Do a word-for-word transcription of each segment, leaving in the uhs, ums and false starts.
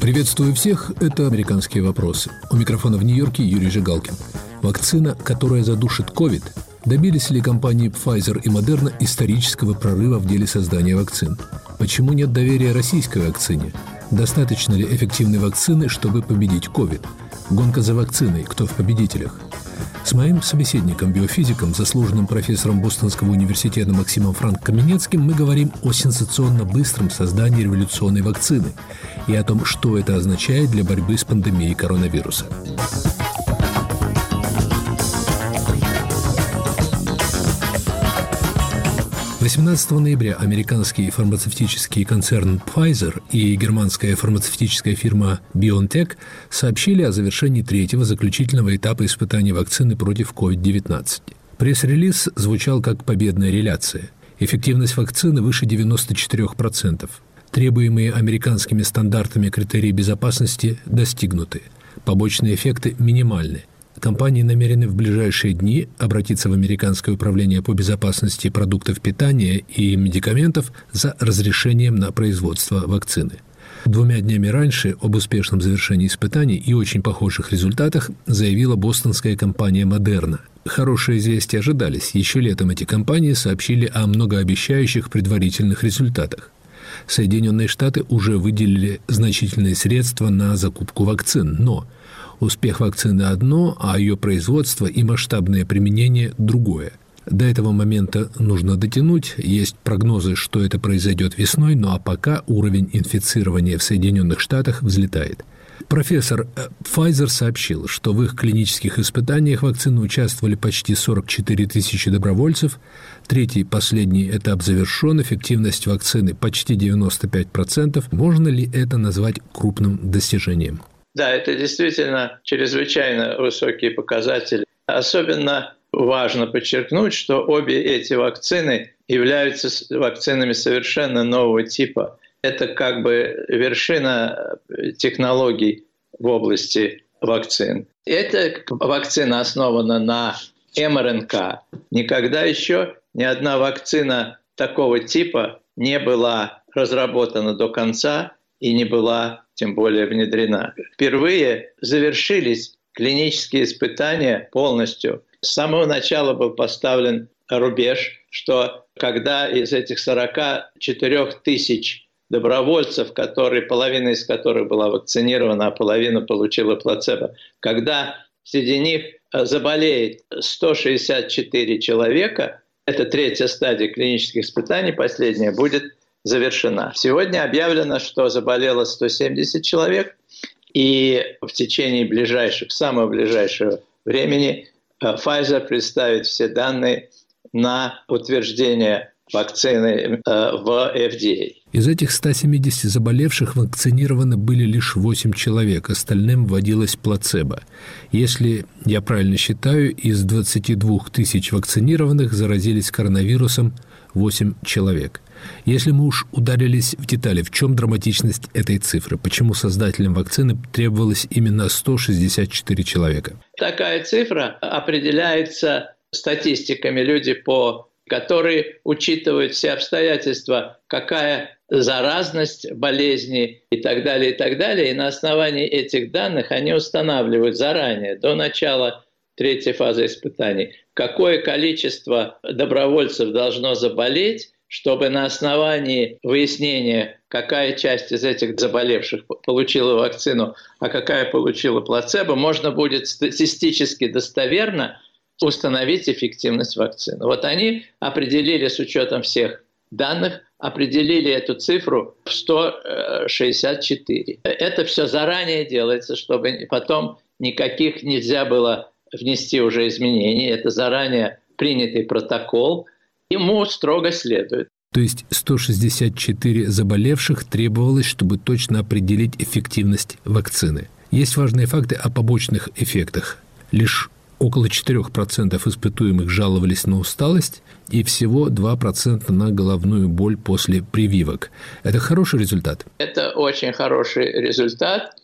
Приветствую всех, это «Американские вопросы». У микрофона в Нью-Йорке Юрий Жигалкин. Вакцина, которая задушит ковид. Добились ли компании Pfizer и Moderna исторического прорыва в деле создания вакцин? Почему нет доверия российской вакцине? Достаточно ли эффективной вакцины, чтобы победить ковид? Гонка за вакциной. Кто в победителях? С моим собеседником, биофизиком, заслуженным профессором Бостонского университета Максимом Франк-Каменецким мы говорим о сенсационно быстром создании революционной вакцины и о том, что это означает для борьбы с пандемией коронавируса. восемнадцатого ноября американский фармацевтический концерн Pfizer и германская фармацевтическая фирма BioNTech сообщили о завершении третьего заключительного этапа испытаний вакцины против ковид девятнадцать. Пресс-релиз звучал как победная реляция. Эффективность вакцины выше девяноста четырёх процентов. Требуемые американскими стандартами критерии безопасности достигнуты. Побочные эффекты минимальны. Компании намерены в ближайшие дни обратиться в Американское управление по безопасности продуктов питания и медикаментов за разрешением на производство вакцины. Двумя днями раньше об успешном завершении испытаний и очень похожих результатах заявила бостонская компания Moderna. Хорошие известия ожидались. Еще летом эти компании сообщили о многообещающих предварительных результатах. Соединенные Штаты уже выделили значительные средства на закупку вакцин, но успех вакцины одно, а ее производство и масштабное применение другое. До этого момента нужно дотянуть. Есть прогнозы, что это произойдет весной, ну а пока уровень инфицирования в Соединенных Штатах взлетает. Профессор, Pfizer сообщил, что в их клинических испытаниях вакцины участвовали почти сорок четыре тысячи добровольцев. Третий, последний этап завершен. Эффективность вакцины почти девяносто пять процентов. Можно ли это назвать крупным достижением? Да, это действительно чрезвычайно высокие показатели. Особенно важно подчеркнуть, что обе эти вакцины являются вакцинами совершенно нового типа. Это как бы вершина технологий в области вакцин. Эта вакцина основана на эм эр эн ка. Никогда еще ни одна вакцина такого типа не была разработана до конца и не была тем более внедрена. Впервые завершились клинические испытания полностью. С самого начала был поставлен рубеж, что когда из этих сорока четырёх тысяч добровольцев, которые, половина из которых была вакцинирована, а половина получила плацебо, когда среди них заболеет сто шестьдесят четыре человека, это третья стадия клинических испытаний, последняя, будет завершена. Сегодня объявлено, что заболело сто семьдесят человек, и в течение ближайших, самого ближайшего времени Pfizer представит все данные на утверждение вакцины в эф ди эй. Из этих ста семидесяти заболевших вакцинированы были лишь восемь человек, остальным вводилось плацебо. Если я правильно считаю, из двадцати двух тысяч вакцинированных заразились коронавирусом восемь человек. Если мы уж ударились в детали, в чем драматичность этой цифры? Почему создателям вакцины требовалось именно сто шестьдесят четыре человека? Такая цифра определяется статистиками, люди, по, которые учитывают все обстоятельства, какая заразность болезни и так далее, и так далее. И на основании этих данных они устанавливают заранее, до начала третьей фазы испытаний, какое количество добровольцев должно заболеть, чтобы на основании выяснения, какая часть из этих заболевших получила вакцину, а какая получила плацебо, можно будет статистически достоверно установить эффективность вакцины. Вот они определили с учетом всех данных, определили эту цифру в сто шестьдесят четыре. Это все заранее делается, чтобы потом никаких нельзя было внести уже изменений. Это заранее принятый протокол. Ему строго следует. То есть сто шестьдесят четыре заболевших требовалось, чтобы точно определить эффективность вакцины. Есть важные факты о побочных эффектах. Лишь около четыре процента испытуемых жаловались на усталость и всего два процента на головную боль после прививок. Это хороший результат? Это очень хороший результат.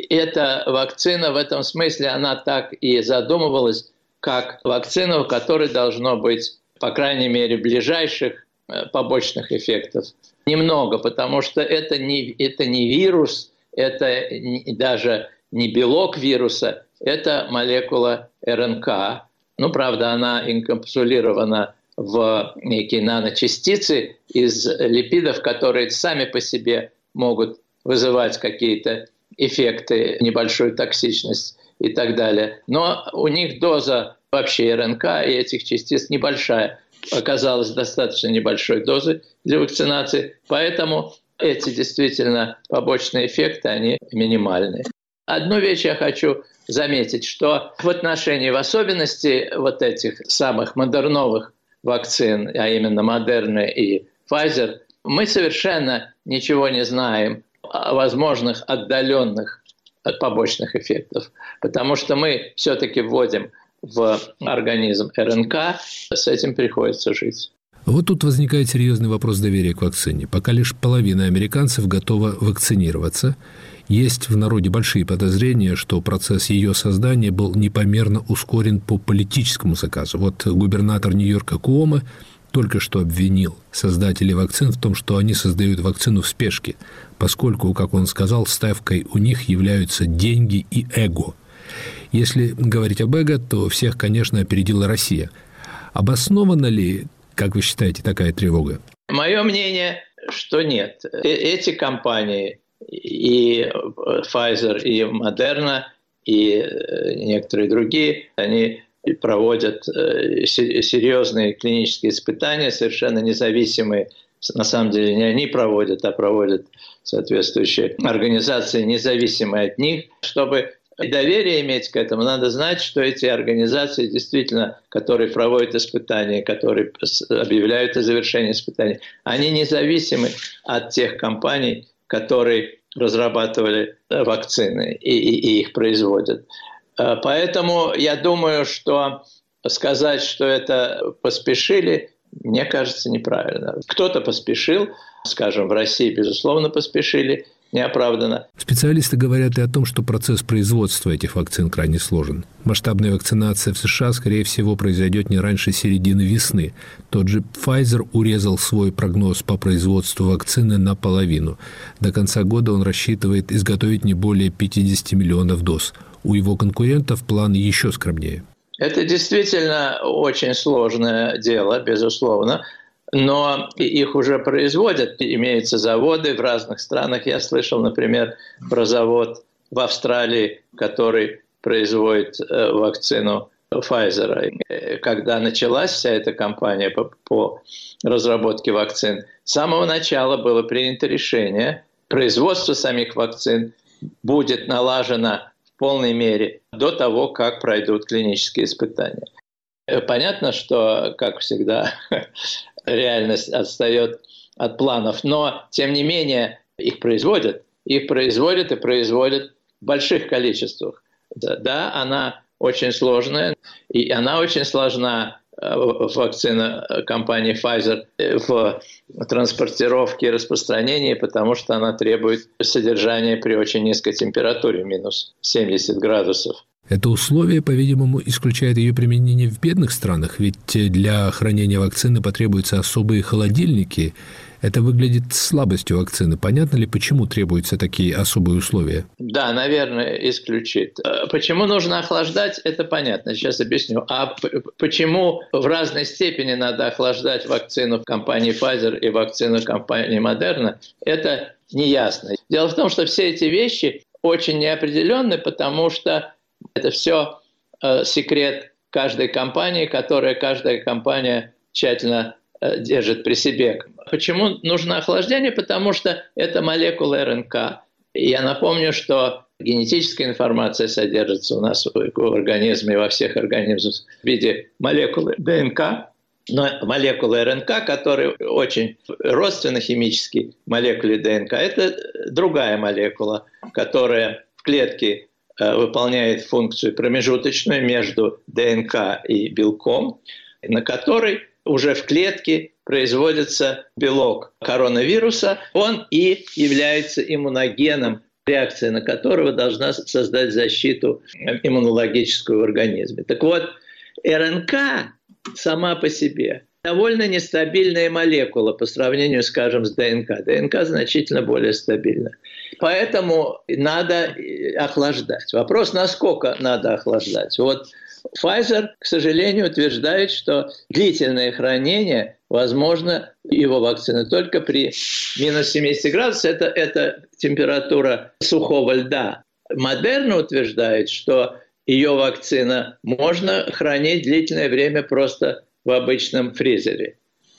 Эта вакцина в этом смысле, она так и задумывалась, как вакцина, у которой должно быть, по крайней мере, ближайших побочных эффектов немного, потому что это не, это не вирус, это даже не белок вируса, это молекула эр эн ка. Ну, правда, она инкапсулирована в некие наночастицы из липидов, которые сами по себе могут вызывать какие-то эффекты, небольшую токсичность и так далее. Но у них доза вообще эр эн ка и этих частиц небольшая. Оказалась достаточно небольшой дозы для вакцинации, поэтому эти действительно побочные эффекты, они минимальные. Одну вещь я хочу заметить, что в отношении, в особенности вот этих самых модерновых вакцин, а именно Moderna и Pfizer, мы совершенно ничего не знаем о возможных отдаленных побочных эффектов, потому что мы все-таки вводим в организм эр эн ка, с этим приходится жить. Вот тут возникает серьезный вопрос доверия к вакцине. Пока лишь половина американцев готова вакцинироваться, есть в народе большие подозрения, что процесс ее создания был непомерно ускорен по политическому заказу. Вот губернатор Нью-Йорка Куомо только что обвинил создателей вакцин в том, что они создают вакцину в спешке, поскольку, как он сказал, ставкой у них являются деньги и эго. Если говорить об эго, то всех, конечно, опередила Россия. Обоснована ли, как вы считаете, такая тревога? Мое мнение, что нет. Эти компании, и Pfizer, и Moderna, и некоторые другие, они проводят серьезные клинические испытания, совершенно независимые. На самом деле не они проводят, а проводят соответствующие организации, независимые от них. Чтобы доверие иметь к этому, надо знать, что эти организации действительно, которые проводят испытания, которые объявляют о завершении испытаний, они независимы от тех компаний, которые разрабатывали вакцины и, и, и их производят. Поэтому я думаю, что сказать, что это поспешили, мне кажется, неправильно. Кто-то поспешил, скажем, в России, безусловно, поспешили, неоправданно. Специалисты говорят и о том, что процесс производства этих вакцин крайне сложен. Масштабная вакцинация в США, скорее всего, произойдет не раньше середины весны. Тот же Pfizer урезал свой прогноз по производству вакцины наполовину. До конца года он рассчитывает изготовить не более пятьдесят миллионов доз. У его конкурентов план еще скромнее. Это действительно очень сложное дело, безусловно. Но их уже производят, имеются заводы в разных странах. Я слышал, например, про завод в Австралии, который производит вакцину Pfizer. Когда началась вся эта кампания по, по разработке вакцин, с самого начала было принято решение, производство самих вакцин будет налажено в полной мере до того, как пройдут клинические испытания. Понятно, что, как всегда, реальность отстает от планов, но, тем не менее, их производят. Их производят и производят в больших количествах. Да, да, она очень сложная, и она очень сложна, вакцина компании Pfizer, в транспортировке и распространении, потому что она требует содержания при очень низкой температуре, минус семьдесят градусов. Это условие, по-видимому, исключает ее применение в бедных странах, ведь для хранения вакцины потребуются особые холодильники. Это выглядит слабостью вакцины. Понятно ли, почему требуются такие особые условия? Да, наверное, исключит. Почему нужно охлаждать, это понятно. Сейчас объясню. А почему в разной степени надо охлаждать вакцину компании Pfizer и вакцину компании Moderna, это неясно. Дело в том, что все эти вещи очень неопределенны, потому что это все э, секрет каждой компании, которая каждая компания тщательно э, держит при себе. Почему нужно охлаждение? Потому что это молекула эр эн ка. И я напомню, что генетическая информация содержится у нас в, в организме, во всех организмах в виде молекулы дэ эн ка. Но молекула эр эн ка, которая очень родственна химически молекуле дэ эн ка, это другая молекула, которая в клетке выполняет функцию промежуточную между дэ эн ка и белком, на которой уже в клетке производится белок коронавируса. Он и является иммуногеном, реакция на которого должна создать защиту иммунологическую в организме. Так вот, эр эн ка сама по себе довольно нестабильные молекулы по сравнению, скажем, с ДНК. ДНК значительно более стабильна. Поэтому надо охлаждать. Вопрос, насколько надо охлаждать. Вот Pfizer, к сожалению, утверждает, что длительное хранение возможно его вакцины только при минус семьдесят градусов. Это, это температура сухого льда. Модерна утверждает, что ее вакцина можно хранить длительное время просто в обычном фризере.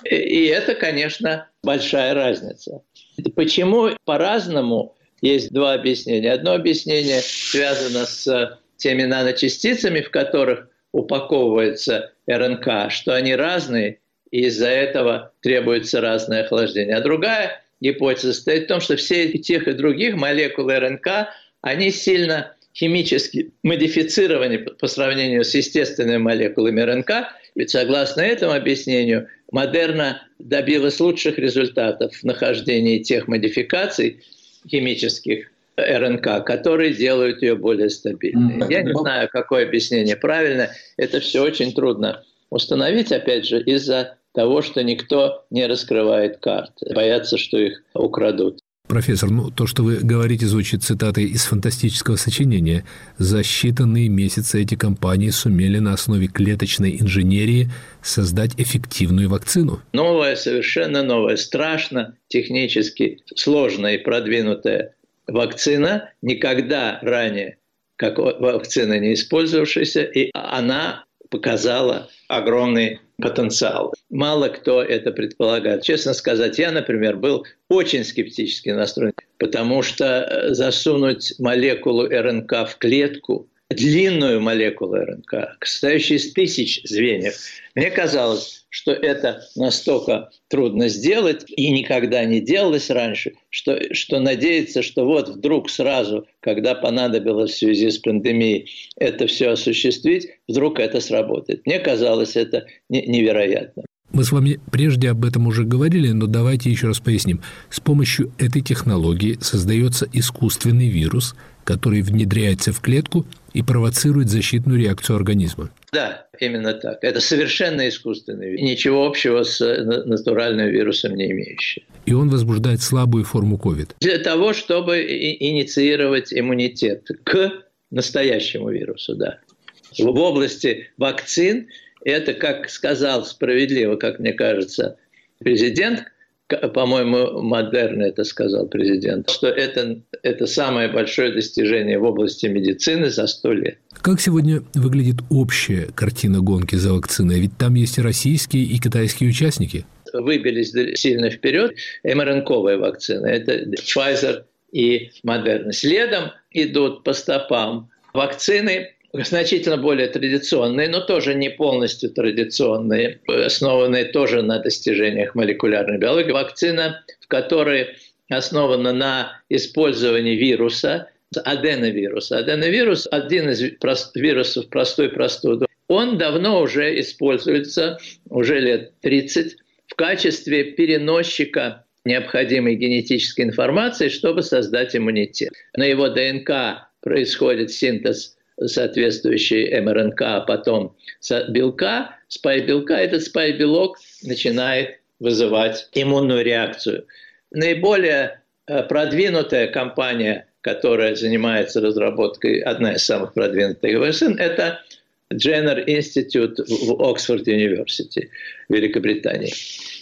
И это, конечно, большая разница. Почему по-разному? Есть два объяснения. Одно объяснение связано с теми наночастицами, в которых упаковывается РНК, что они разные, и из-за этого требуется разное охлаждение. А другая гипотеза состоит в том, что все тех и других молекулы РНК, они сильно химически модифицированы по сравнению с естественными молекулами РНК. Ведь согласно этому объяснению, Модерна добилась лучших результатов в нахождении тех модификаций химических РНК, которые делают ее более стабильной. Mm-hmm. Я не знаю, какое объяснение правильно. Это все очень трудно установить, опять же, из-за того, что никто не раскрывает карт. Боятся, что их украдут. Профессор, ну то, что вы говорите, звучит цитатой из фантастического сочинения. За считанные месяцы эти компании сумели на основе клеточной инженерии создать эффективную вакцину. Новая, совершенно новая, страшно технически сложная и продвинутая вакцина, никогда ранее как вакцина не использовавшаяся, и она показала огромный потенциал. Мало кто это предполагает. Честно сказать, я, например, был очень скептически настроен, потому что засунуть молекулу РНК в клетку, длинную молекулу РНК, состоящую из тысяч звеньев, мне казалось, что это настолько трудно сделать и никогда не делалось раньше, что, что надеяться, что вот вдруг сразу, когда понадобилось в связи с пандемией это все осуществить, вдруг это сработает. Мне казалось это невероятно. Мы с вами прежде об этом уже говорили, но давайте еще раз поясним. С помощью этой технологии создается искусственный вирус, который внедряется в клетку и провоцирует защитную реакцию организма. Да, именно так. Это совершенно искусственный вирус. Ничего общего с натуральным вирусом не имеющий. И он возбуждает слабую форму ковид. Для того, чтобы инициировать иммунитет к настоящему вирусу, да. В области вакцин это, как сказал справедливо, как мне кажется, президент, по-моему, Модерна это сказал президент, что это, это самое большое достижение в области медицины за сто лет. Как сегодня выглядит общая картина гонки за вакциной? Ведь там есть и российские, и китайские участники. Выбились сильно вперед эм эр эн ка-вая вакцина. Это Pfizer и Модерна. Следом идут по стопам вакцины, значительно более традиционные, но тоже не полностью традиционные, основанные тоже на достижениях молекулярной биологии. Вакцина, в которой основана на использовании вируса, аденовируса. Аденовирус – один из вирусов простой простуды. Он давно уже используется, уже лет тридцать, в качестве переносчика необходимой генетической информации, чтобы создать иммунитет. На его ДНК происходит синтез соответствующий эм эр эн ка, а потом белка, спайк-белка, этот спайк-белок начинает вызывать иммунную реакцию. Наиболее продвинутая компания, которая занимается разработкой, одна из самых продвинутых вакцин, это Jenner Institute в Оксфорд University, Великобритании.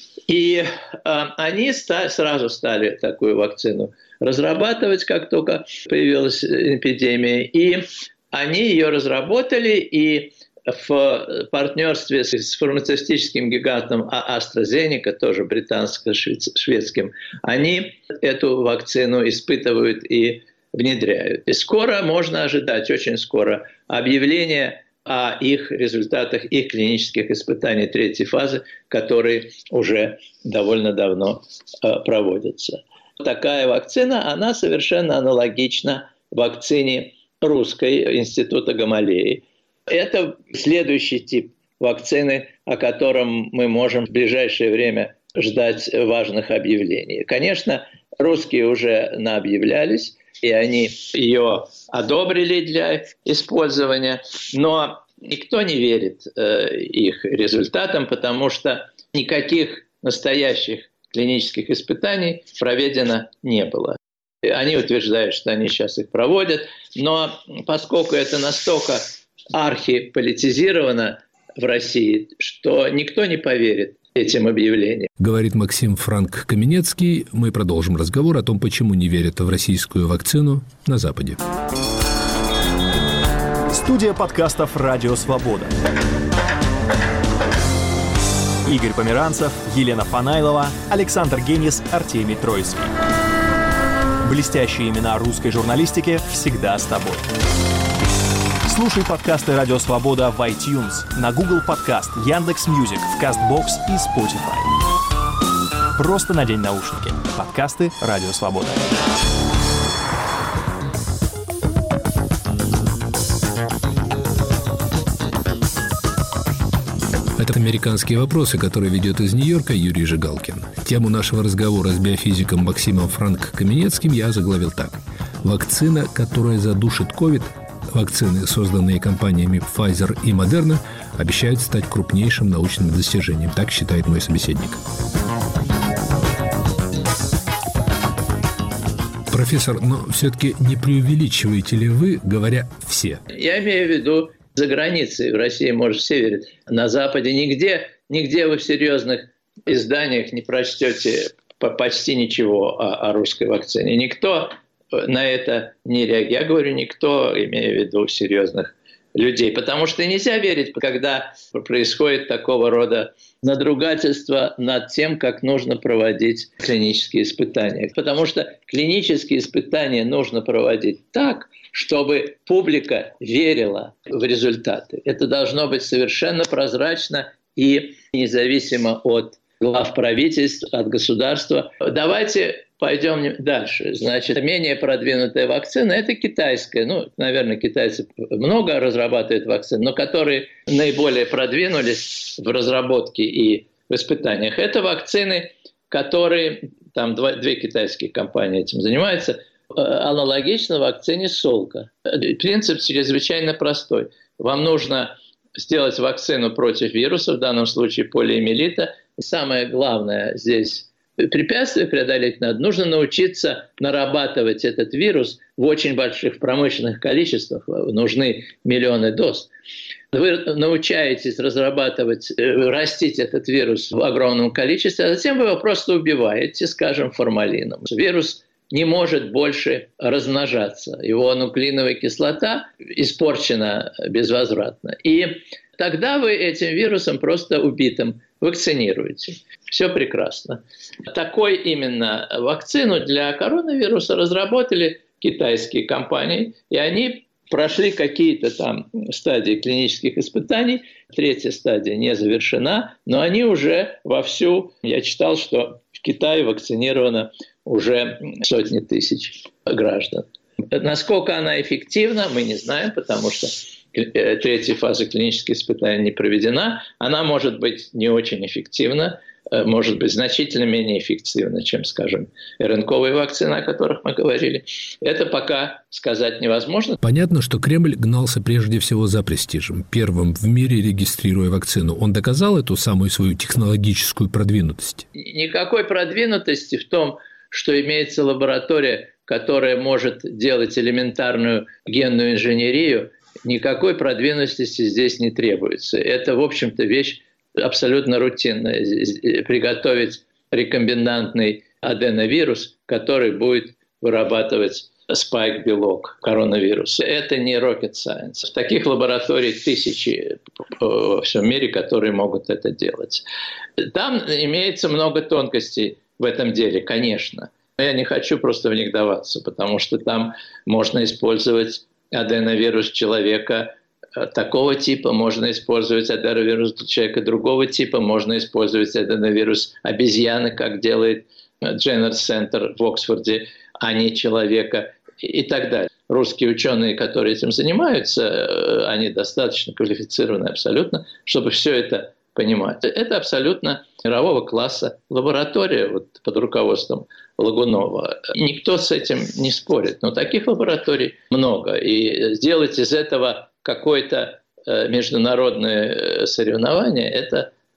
И э, они ста- сразу стали такую вакцину разрабатывать, как только появилась эпидемия, и они ее разработали, и в партнерстве с фармацевтическим гигантом AstraZeneca, тоже британско-шведским, они эту вакцину испытывают и внедряют. И скоро можно ожидать, очень скоро, объявление о их результатах, их клинических испытаний третьей фазы, которые уже довольно давно проводятся. Такая вакцина, она совершенно аналогична вакцине русской института Гамалеи. Это следующий тип вакцины, о котором мы можем в ближайшее время ждать важных объявлений. Конечно, русские уже наобъявлялись, и они ее одобрили для использования, но никто не верит э, их результатам, потому что никаких настоящих клинических испытаний проведено не было. Они утверждают, что они сейчас их проводят, но поскольку это настолько архиполитизировано в России, что никто не поверит этим объявлениям. Говорит Максим Франк Каменецкий. Мы продолжим разговор о том, почему не верят в российскую вакцину на Западе. Студия подкастов «Радио Свобода». Игорь Померанцев, Елена Фанайлова, Александр Генис, Артемий Троицкий. Блестящие имена русской журналистики всегда с тобой. Слушай подкасты «Радио Свобода» в iTunes, на Google Подкаст, Яндекс.Мьюзик, в Кастбокс и Spotify. Просто надень наушники. Подкасты «Радио Свобода». Это «Американские вопросы», которые ведет из Нью-Йорка Юрий Жигалкин. Тему нашего разговора с биофизиком Максимом Франк Каменецким я заглавил так. Вакцина, которая задушит ковид, вакцины, созданные компаниями Pfizer и Moderna, обещают стать крупнейшим научным достижением. Так считает мой собеседник. Профессор, но все-таки не преувеличиваете ли вы, говоря «все»? Я имею в виду за границей. В России, может, все верят. На Западе нигде, нигде вы в серьезных изданиях не прочтете почти ничего о, о русской вакцине. Никто на это не реагирует. Я говорю никто, имея в виду серьезных людей. Потому что нельзя верить, когда происходит такого рода надругательство над тем, как нужно проводить клинические испытания. Потому что клинические испытания нужно проводить так, чтобы публика верила в результаты. Это должно быть совершенно прозрачно и независимо от глав правительств, от государства. Давайте пойдем дальше. Значит, менее продвинутая вакцина – это китайская. Ну, наверное, китайцы много разрабатывают вакцин, но которые наиболее продвинулись в разработке и в испытаниях. Это вакцины, которые, там два, две китайские компании этим занимаются, аналогично вакцине Солка. Принцип чрезвычайно простой. Вам нужно сделать вакцину против вируса, в данном случае полиомиелита. Самое главное здесь препятствие преодолеть надо. Нужно научиться нарабатывать этот вирус в очень больших промышленных количествах. Нужны миллионы доз. Вы научаетесь разрабатывать, растить этот вирус в огромном количестве, а затем вы его просто убиваете, скажем, формалином. Вирус не может больше размножаться. Его нуклеиновая кислота испорчена безвозвратно. И тогда вы этим вирусом просто убитым вакцинируете. Все прекрасно. Такой именно вакцину для коронавируса разработали китайские компании, и они прошли какие-то там стадии клинических испытаний. Третья стадия не завершена, но они уже вовсю, я читал, что в Китае вакцинировано уже сотни тысяч граждан. Насколько она эффективна, мы не знаем, потому что третья фаза клинических испытаний не проведена. Она может быть не очень эффективна, может быть значительно менее эффективна, чем, скажем, РНКовые вакцины, о которых мы говорили. Это пока сказать невозможно. Понятно, что Кремль гнался прежде всего за престижем, первым в мире регистрируя вакцину. Он доказал эту самую свою технологическую продвинутость? Никакой продвинутости в том, что имеется лаборатория, которая может делать элементарную генную инженерию, никакой продвинутости здесь не требуется. Это, в общем-то, вещь абсолютно рутинная. Приготовить рекомбинантный аденовирус, который будет вырабатывать спайк-белок коронавируса. Это не rocket science. В таких лабораторий тысячи во всем мире, которые могут это делать. Там имеется много тонкостей в этом деле, конечно. Но я не хочу просто в них даваться, потому что там можно использовать аденовирус человека такого типа, можно использовать аденовирус человека другого типа, можно использовать аденовирус обезьяны, как делает Дженнер Центр в Оксфорде, а не человека и так далее. Русские ученые, которые этим занимаются, они достаточно квалифицированы абсолютно, чтобы все это понимать. Это абсолютно мирового класса лаборатория вот, под руководством Лагунова. Никто с этим не спорит, но таких лабораторий много. И сделать из этого какое-то международное соревнование – это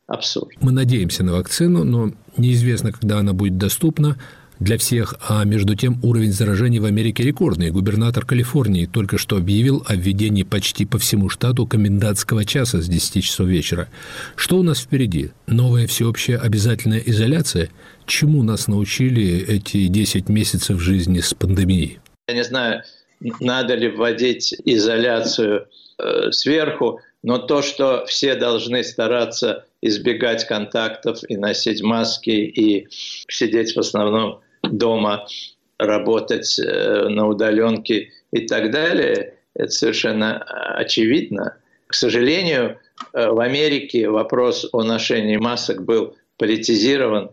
абсурд. Мы надеемся на вакцину, но неизвестно, когда она будет доступна для всех, а между тем уровень заражений в Америке рекордный. Губернатор Калифорнии только что объявил о введении почти по всему штату комендантского часа с десяти часов вечера. Что у нас впереди? Новая всеобщая обязательная изоляция? Чему нас научили эти десять месяцев жизни с пандемией? Я не знаю, надо ли вводить изоляцию э, сверху, но то, что все должны стараться избегать контактов и носить маски, и сидеть в основном дома, работать э, на удаленке и так далее, это совершенно очевидно. К сожалению, э, в Америке вопрос о ношении масок был политизирован,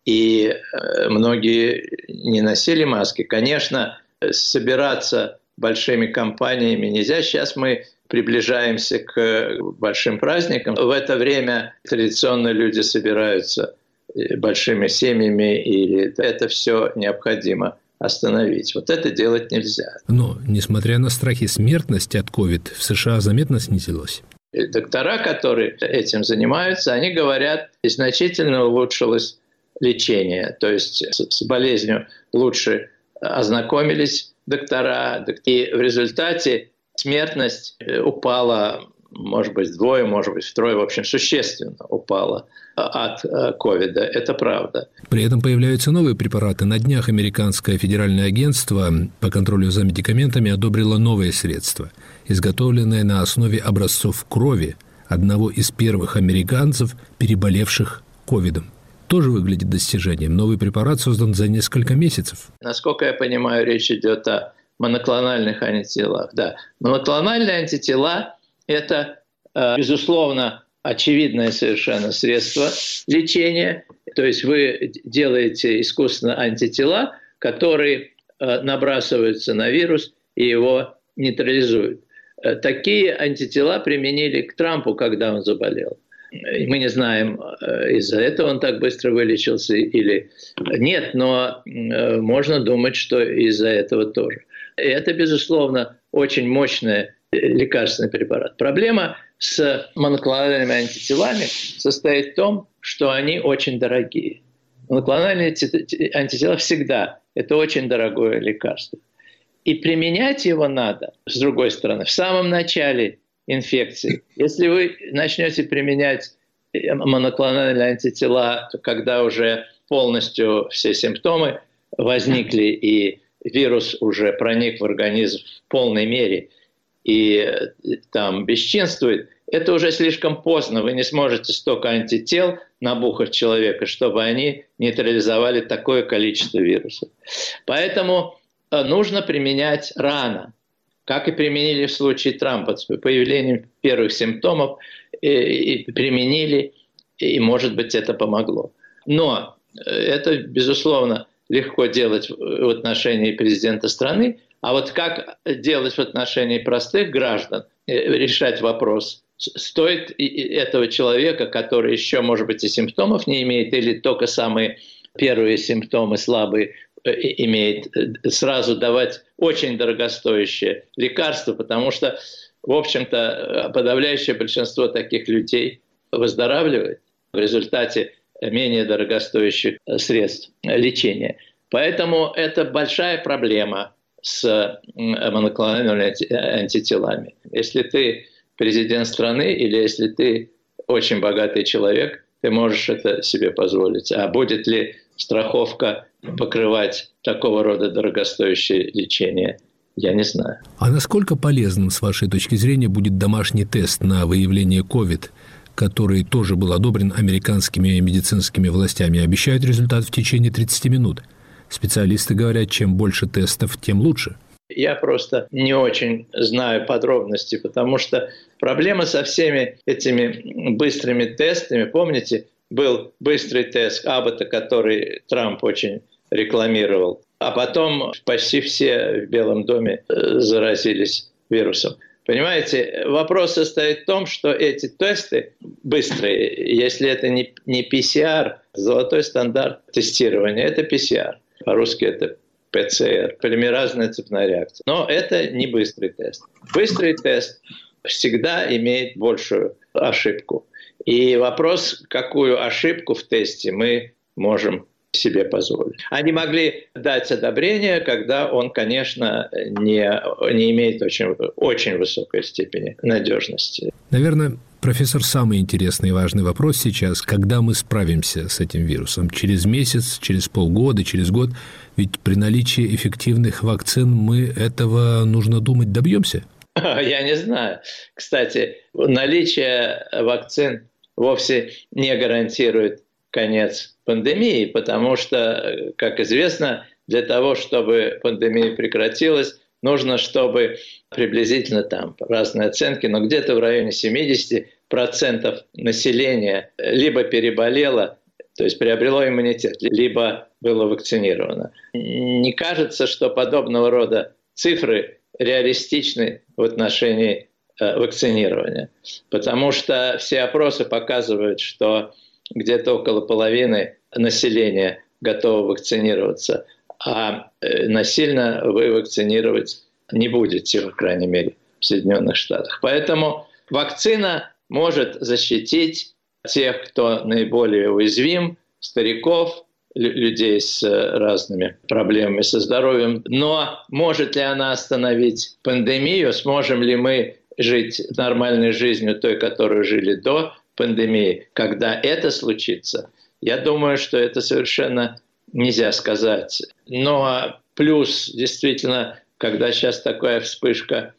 и э, многие не носили маски. Конечно, собираться большими компаниями нельзя. Сейчас мы приближаемся к большим праздникам. В это время традиционно люди собираются большими семьями, и это все необходимо остановить. Вот это делать нельзя. Но, несмотря на страхи смертности от ковид, в США заметно снизилась. Доктора, которые этим занимаются, они говорят, значительно улучшилось лечение. То есть с болезнью лучше ознакомились доктора, и в результате смертность упала, может быть, вдвое, может быть, втрое, в общем, существенно упала от ковида. Это правда. При этом появляются новые препараты. На днях Американское федеральное агентство по контролю за медикаментами одобрило новые средства, изготовленные на основе образцов крови одного из первых американцев, переболевших ковидом. Тоже выглядит достижением. Новый препарат создан за несколько месяцев. Насколько я понимаю, речь идет о моноклональных антителах. Да, моноклональные антитела – это, безусловно, очевидное совершенно средство лечения. То есть вы делаете искусственно антитела, которые набрасываются на вирус и его нейтрализуют. Такие антитела применили к Трампу, когда он заболел. Мы не знаем, из-за этого он так быстро вылечился или нет, но можно думать, что из-за этого тоже. И это, безусловно, очень мощный лекарственный препарат. Проблема с моноклональными антителами состоит в том, что они очень дорогие. Моноклональные антитела всегда – это очень дорогое лекарство. И применять его надо, с другой стороны, в самом начале инфекции. Если вы начнете применять моноклональные антитела, то когда уже полностью все симптомы возникли и вирус уже проник в организм в полной мере и там бесчинствует, это уже слишком поздно. Вы не сможете столько антител набухать человека, чтобы они нейтрализовали такое количество вирусов. Поэтому нужно применять рано, как и применили в случае Трампа, с появлением первых симптомов, и, и применили, и, может быть, это помогло. Но это, безусловно, легко делать в отношении президента страны, а вот как делать в отношении простых граждан, решать вопрос, стоит этого человека, который еще, может быть, и симптомов не имеет, или только самые первые симптомы слабые, имеет, сразу давать очень дорогостоящее лекарство, потому что, в общем-то, подавляющее большинство таких людей выздоравливает в результате менее дорогостоящих средств лечения. Поэтому это большая проблема с моноклональными антителами. Если ты президент страны или если ты очень богатый человек, ты можешь это себе позволить. А будет ли страховка покрывать такого рода дорогостоящее лечение, я не знаю. А насколько полезным, с вашей точки зрения, будет домашний тест на выявление ковид, который тоже был одобрен американскими медицинскими властями, обещают результат в течение тридцати минут? Специалисты говорят, чем больше тестов, тем лучше. Я просто не очень знаю подробности, потому что проблема со всеми этими быстрыми тестами, помните, был быстрый тест Аббота, который Трамп очень рекламировал, а потом почти все в Белом доме заразились вирусом. Понимаете, вопрос состоит в том, что эти тесты быстрые, если это не, не пи си ар, золотой стандарт тестирования, это пи си ар. По-русски это пэ цэ эр, полимеразная цепная реакция. Но это не быстрый тест. Быстрый тест всегда имеет большую ошибку. И вопрос, какую ошибку в тесте мы можем себе позволить. Они могли дать одобрение, когда он, конечно, не, не имеет очень, очень высокой степени надежности. Наверное, профессор, самый интересный и важный вопрос сейчас, когда мы справимся с этим вирусом? Через месяц, через полгода, через год? Ведь при наличии эффективных вакцин мы этого, нужно думать, добьемся? Я не знаю. Кстати, наличие вакцин вовсе не гарантирует конец пандемии, потому что, как известно, для того, чтобы пандемия прекратилась, нужно, чтобы приблизительно там разные оценки, но где-то в районе семьдесят процентов населения либо переболело, то есть приобрело иммунитет, либо было вакцинировано. Не кажется, что подобного рода цифры реалистичны в отношении э, вакцинирования, потому что все опросы показывают, что где-то около половины населения готово вакцинироваться, а э, насильно вы вакцинировать не будете, по крайней мере, в Соединенных Штатах. Поэтому вакцина может защитить тех, кто наиболее уязвим, стариков, людей с разными проблемами со здоровьем. Но может ли она остановить пандемию? Сможем ли мы жить нормальной жизнью, той, которую жили до пандемии? Когда это случится, я думаю, что это совершенно нельзя сказать. Но плюс, действительно, когда сейчас такая вспышка,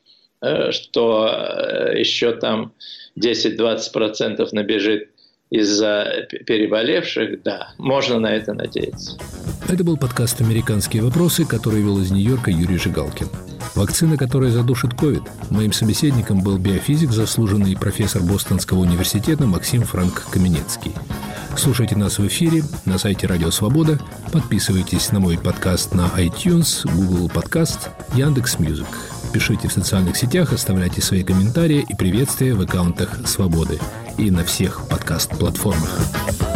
что еще там десять-двадцать процентов набежит из-за переболевших, да, можно на это надеяться. Это был подкаст «Американские вопросы», который вел из Нью-Йорка Юрий Жигалкин. Вакцина, которая задушит ковид. Моим собеседником был биофизик, заслуженный профессор Бостонского университета Максим Франк Каменецкий. Слушайте нас в эфире на сайте Радио Свобода. Подписывайтесь на мой подкаст на iTunes, Google Подкаст, Яндекс.Мьюзик. Пишите в социальных сетях, оставляйте свои комментарии и приветствия в аккаунтах Свободы и на всех подкаст-платформах.